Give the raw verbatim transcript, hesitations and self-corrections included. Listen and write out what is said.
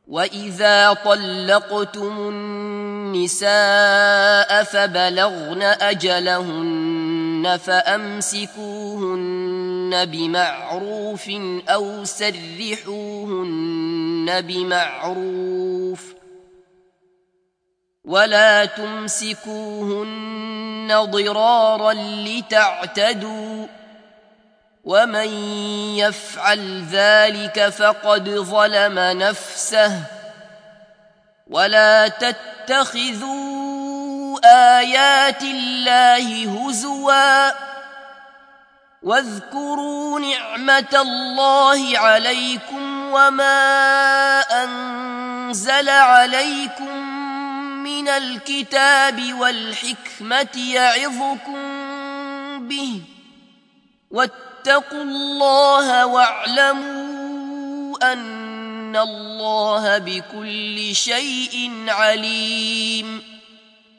وإذا طلقتم النساء فبلغن أجلهن فأمسكوهن بمعروف أو سرحوهن بمعروف ولا تمسكوهن ضرارا لتعتدوا ومن يفعل ذلك فقد ظلم نفسه ولا تتخذوا آيات الله هزوا واذكروا نعمة الله عليكم وما أنزل عليكم من الكتاب والحكمة يعظكم به واتقوا الله واعلموا أن الله بكل شيء عليم.